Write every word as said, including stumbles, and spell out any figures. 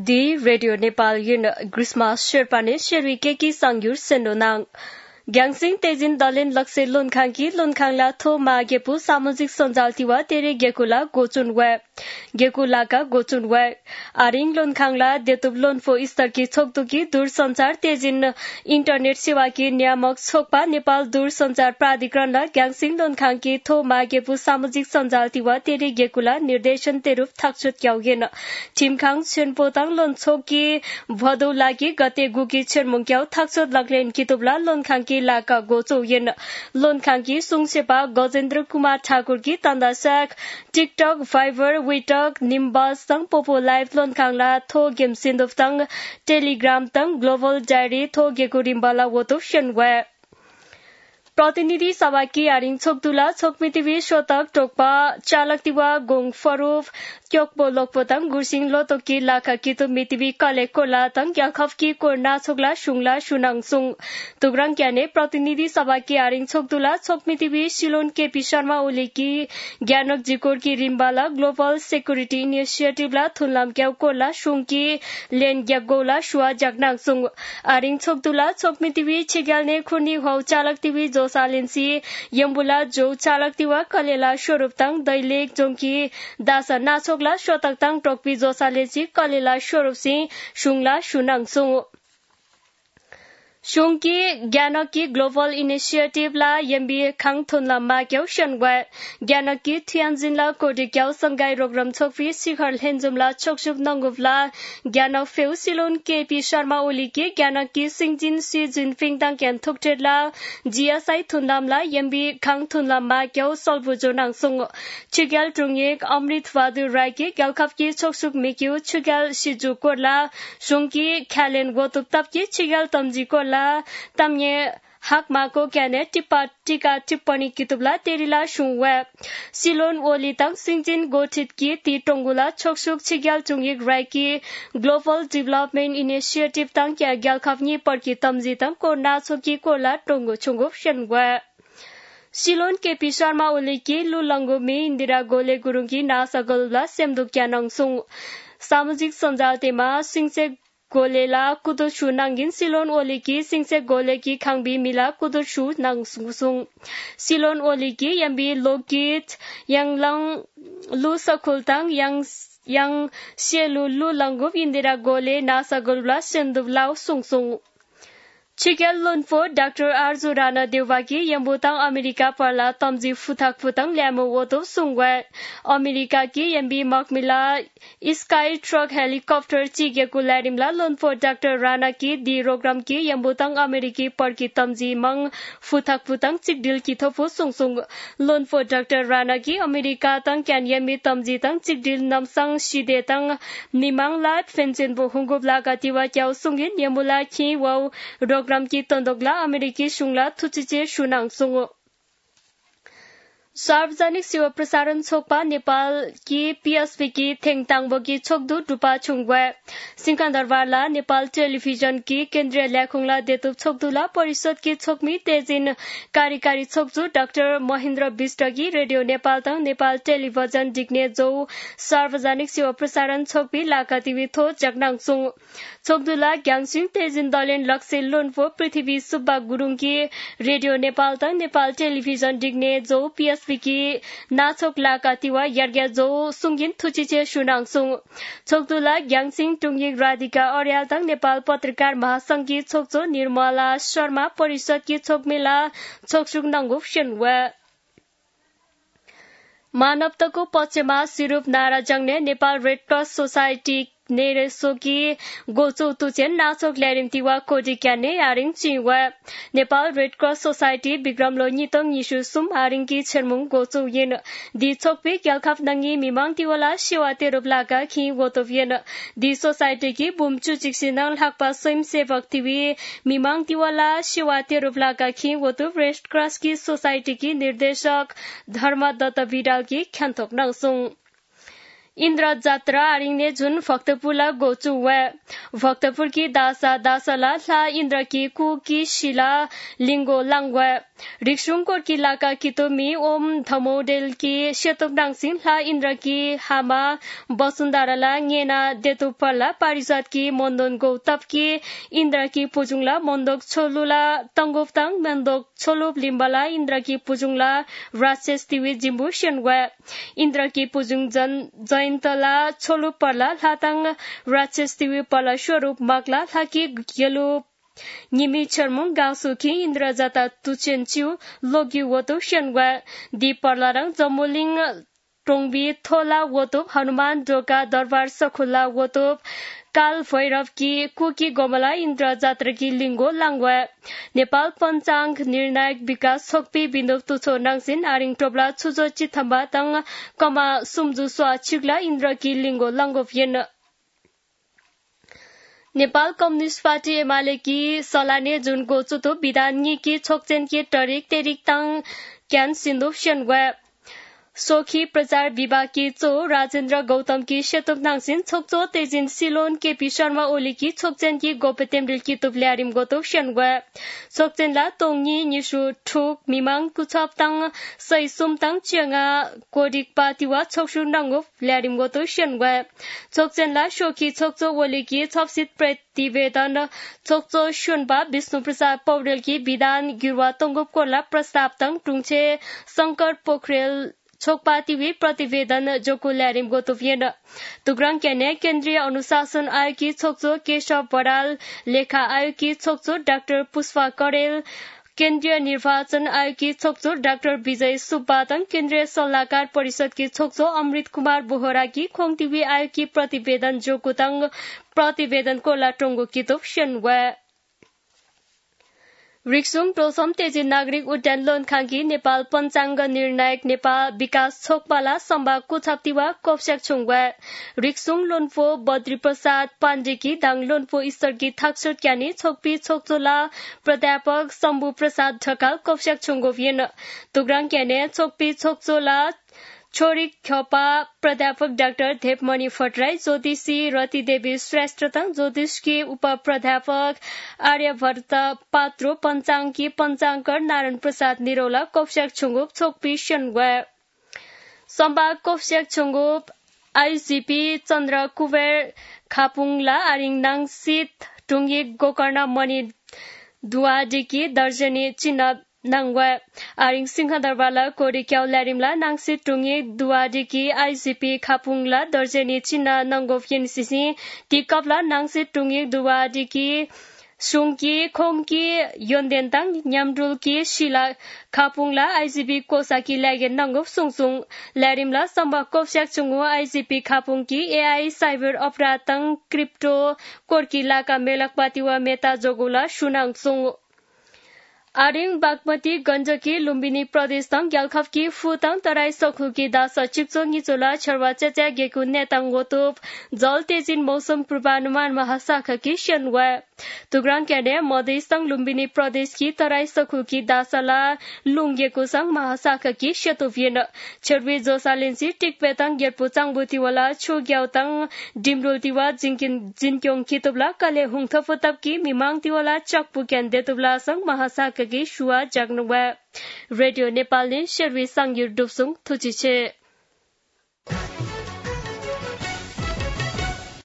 di Radio Nepal yin Grisma Sherpane Sherwi Keki Sangyur Sendonang Gyangsing Tejin Dalin Lakse Lunkhangki Lunkhangla Tho Ma Gepu Samajik Sanjaltiwa Tere Gekula Gochunwe Gekulaka Gochunwe Aring Lunkhangla Detub Lonfo Istarki Choktuki Dur Sanchar Tejin Internet Sewaki Niyamak Chokpa Nepal Dur Sanchar Pradhikaranla Gyangsing Lunkhangki Tho Ma Gepu Samajik Sanjaltiwa Tere Gekula Nirdeshan Teruf Thakchut Kyaugin Timkhang Chenpotang Lonchoki Bhado Lagi Gate Guki Chenmungkyau Thakchut Laklen Kitubla Lunkhangki Laka Gocho Yin Lonkhangki Sungsepa Gajendra Kumar Thakur ki Tandasak TikTok Fiverr Witok Nimba Sang Popo Live Lonkhangla Tho Game Sinduf Tang Telegram Tang Global Diary Tho Geko Rimbala Woto Shenwe Protinidhi Sabaki Aring Choktula Chokmitivi Shotak Tokpa Chalaktiwa Gong Faruf Kyokpo Lokpotang Gursing Lotoki Laka Kitu Mitivi Kale Kola Tang Yakhafki Korna Chokla Shungla Shunang Sung Tugrang Kyane Protinidhi Sabaki Aring Choktula Chokmitivi Shilon Kepi Sharma Oleki Gyanok Jikor ki Rimbala Global Security Initiative La Thunlam Kyau Kola Shungki Len Gyagola Shua Jagnang Sung Aring Choktula Chokmitivi Chigalne Khuni Hau Chalaktivi Josalensi Yambula Jo Chalaktiwa Kalela Shoruptang Dailek Jongki Dasa Nachokla Shotaktang Tokpi Josalensi Kalela Shorupsi Shungla Shunang Sung Shungki Gyanaki Global Initiative La Yambi Khang Thunla Ma Kyau Shanwa Gyanaki Tianjin La Kodi Kyau Sangai Rogram Chokfi Sikhar Henjum La Chokshuk Nanguf La Gyanak Feu Silon K P Sharma Oli ki Gyanaki Singjin Si Jinping Tang Kyan Thukted La G S I Thundam La Yambi Khang Thunla Ma Kyau Solbu Jonang Sung Chigal Trungyek Amrit Vadu Rai ki Gyalkhap ki Chokshuk Mikyu Chigal Shiju Korla Shungki Khalen Gotuk Tap ki Chigal Tamji Korla Tamye Hakma ko kyane tipa tika tipani kitubla terila shungwe Silon Oli Tang Singjin Gotit ki ti tongula chokshuk chigyal chungik rai ki Global Development Initiative Tang kya gyalkhapni parki tamji tang ko na choki kola tongo chungup shenwe Silon K P Sharma Oli ki Lulango me Indira Gole Gurung ki nasa golla semduk kyanang sung Samajik Sanjaltema Singse Golela Kudushu Nangin Silon Oli ki Singse Gole ki Khangbi Mila Kudushu Nang Sung Silon Oli ki Yambi Lokit Yang Lang Lu Sakultang Yang Yang Shelu Lu Langup Indira Gole Nasa Golbla Sendub Lau Sung Sung Chikel Lunfo Doctor Arzu Rana Devaki Yambutang Amerika Parla Tamji Futak Futang Lamo Woto Sungwe Amerika ki Yambi Makmila Sky Truck Helicopter Chige Kularimla Lunfo Doctor Rana ki Di Rogram ki Yambutang Ameriki Parki Tamji Mang Futak Futang Chikdil ki Thofu Sung Sung Lunfo Doctor Rana ki Amerika Tang Kyan Yambi Tamji Tang Chikdil Namsang Shide Tang Nimang Lat Fenchen Bo Hungub Lagatiwa Kyau Sungin Yambula Ki Wow Program ki tondogla Ameriki shungla thuchiche shunang sungo सार्वजनिक सेवा प्रसारण छोकपा नेपाल की PSP की थेङताङबो की छोकदु दुपा छुङवे सिंहदरबारला नेपाल टेलिभिजन की केन्द्रीय ल्याखुङला देतुप छोकदुला परिषद की छोकमी तेजिन कार्यकारी छोकजु डाक्टर महेन्द्र विष्ट की रेडियो नेपाल तङ नेपाल टेलिभिजन डिग्ने जो सार्वजनिक सेवा प्रसारण छोकपी लाकातिवि थो जगनाङ सुङ छोकदुला ग्याङसिङ तेजिन दलेन लक्ष्य लोनफो पृथ्वी सुब्बा गुरुङ की रेडियो नेपाल तङ नेपाल टेलिभिजन डिग्ने जो PS Viki Nachok Laka Tiwa Yargya Jo Sungin Thuchiche Shunang Sung Chokdula Gyangsing Tungyik Radhika Aryal Tang Nepal Patrikar Mahasangh ki Chokcho Nirmala Sharma Parishad ki Chokmela Chokshuk Nangup Shenwe मानवताको पक्षमा सिरूप नारा जंगने Nepal red cross society नेरेसोकी गोचो तुचेन नाचोक ल्यारिमतिवा कोडी क्याने आरिङ चिवा Nepal red cross society Bikram लोनितङ निशु सुम आरिङ की छेरमुङ गोचो येन दि चोकपे ग्यालखाप नंगी मिमाङ तिवला सेवा तेरोपलाका खि गोतोवियन दि सोसाइटी की बुमचु चिक्सिनङ हाकपा स्वयं सेवक तिवी मिमाङ तिवला सेवा तेरोपलाका खि गोतो रेड क्रॉस की सोसाइटी की निर्देशक धर्मदत्त विडाल की ख्यान्तोक नसुङ इन्द्र जात्रा आरिङने जुन भक्तपुरला गोचु वे भक्तपुर की दासा दासला ला इन्द्र की कु की शिला लिंगो लांगवे रिक्सुङ कोर्की लाका कितोमी ओम धमोडेल की शेतुक नाङसिङ ला इन्द्र की हामा वसुन्धराला ngeना देतु पर्ला पारिजात की मोन्दोन गौतप की इन्द्र की पुजुङला मोन्दोक छोलुला तंगोफताङ मोन्दोक छोलुप लिम्बला इन्द्र की पुजुङला राक्षस तिवी जिम्बु शेनवा इन्द्र की पुजुङ जन जयन्तला छोलुप पर्ला लाताङ राक्षस तिवी पर्ला स्वरूप मागला लाकी गेलु निमी चर्मुङ गाउसुकी इन्द्र जाता तुचेन्च्यु लोग्यु वतो शेनवा दि पर्लारङ जमुलिङ टोङबी थोला वतो हनुमान ढोका दरबार सखुला वतो काल भैरव की कुकी गोमला इन्द्र जात्रा की लिंगो लांगवा नेपाल पंचांग निर्णायक विकास छोकपी बिन्दु तुछो नाङसिन आरिङ टोब्ला छुजो चिथम्बा तङ कमा सुमजु स्वा छिगला इन्द्र की लिंगो लांगो फियन नेपाल कम्युनिस्ट पार्टी एमाले की सलाने जुन गोचुतो विधान की छोकचेन की टरिक तेरिक तङ क्यान सिन्धु शेनवा सोखी प्रचार विभाग की चो राजेन्द्र गौतम की शेतुक नाङसिन छोकचो तेजिन सिलोन केपी शर्मा ओली की छोकचेन की गोपतेमरिल की तुप्ल्यारिम गोतो शेनवा छोकचेनला तोङनी निसु ठुक मिमाङ कुछप तङ सैसुम तङ चियङा कोडिक पातिवा छोकसु नाङगो ल्यारिम गोतो शेनवा छोकचेनला सोखी छोकचो ओली की छपसित प्रतिवेदन छोकचो शुनबा विष्णु प्रसाद पौडेल की विधान गिरवा तोङगोप कोला प्रस्ताव तङ टुङछे शंकर पोखरेल छोकपातिवी प्रतिवेदन जोको ल्यारिम गोतोफियन तुग्रङ क्याने केन्द्रीय अनुशासन आयोग की छोकचो केशव बराल लेखा आयोग की छोकचो डाक्टर पुष्पा करेल केन्द्रीय निर्वाचन आयोग की छोकचो डाक्टर विजय सुब्बातङ केन्द्रीय सल्लाहकार परिषद की छोकचो अमृत कुमार बोहरा की खोङटिवी आयोग की प्रतिवेदन जोको तङ प्रतिवेदन कोला टोङ्गो कितोप शेनवा रिक्सुङ टोसम तेजी नागरिक उड्डयन लोन खांगी नेपाल पंचांग निर्णायक नेपाल विकास छोकपाला सम्बा कुछाप्तिवा कोप्स्याक छुङवा रिक्सुङ लोनफो बद्री प्रसाद पाण्डेकी दाङ लोनफो ईश्वरकी थाक्सुट क्यानी छोकपी छोकचोला प्राध्यापक शम्भु प्रसाद ढकाल कोप्स्याक छुङगो वियन तुग्राङ क्याने छोकपी छोकचोला छोरी ख्यपा प्राध्यापक डाक्टर धेपमणि भट्टराई ज्योतिषी रति देवी श्रेष्ठ तङ ज्योतिषकी उप प्राध्यापक आर्यभट्ट पात्रो पंचाङकी पंचाङकर नारायण प्रसाद निरौला कोप्स्याक छुङगोप छोकपी शेनवा सम्बा कोप्स्याक छुङगोप आईजीपी चन्द्र कुबेर खापुङला आरिङ नाङसित टुङ्गी गोकर्ण मणि दुवाडीकी दर्जनी चिन्ह नाङवा आरिङ सिंहदरबारला कोडी क्याउ ल्यारिमला नाङसित टुङ्गी दुवाडीकी आईजीपी खापुङला दर्जनी चिन्ह नङ्गोफ यनसिसी टिकपला नाङसित टुङ्गी दुवाडीकी सुङकी खोङकी योन्देन्ताङ न्यामडुलकी शिला खापुङला आईजीपी कोसाकी ल्यागेन नङ्गोफ सुङसुङ ल्यारिमला सम्भव कोप्स्याक चुङु आईजीपी खापुङकी एआई साइबर अपराध तङ क्रिप्टो कोर्की लाका मेलकपातिवा मेता जोगुला सुनाङसुङ आरिङ बागमती गण्डकी लुम्बिनी प्रदेश तङ ग्यालखपकी फुतङ तराई सखुकी दास चिप्चो निचोला छरवा चेच्या गेकु नेताङ गोतोप जल तेजिन मौसम पूर्वानुमान महाशाखाकी शेनवा तुग्राङ क्याने मधेस तङ लुम्बिनी प्रदेशकी तराई सखुकी दासला लुङ्गेको सङ महाशाखाकी शेतोभियन छेर्वी जोसालेन्सी टिकपे तङ गेर्पु चाङबुतिवाला छु ग्याउतङ डिम्रुतिवा जिङकिन जिनक्योङ खितुबला कले हुङथफो तपकी मिमाङतिवाला चकपु क्यान देतुबला सङ महाशाखा की शुवा जाग्नुवा रेडियो नेपालले शेर्वी सांगिर डुबसुङ थुचिछे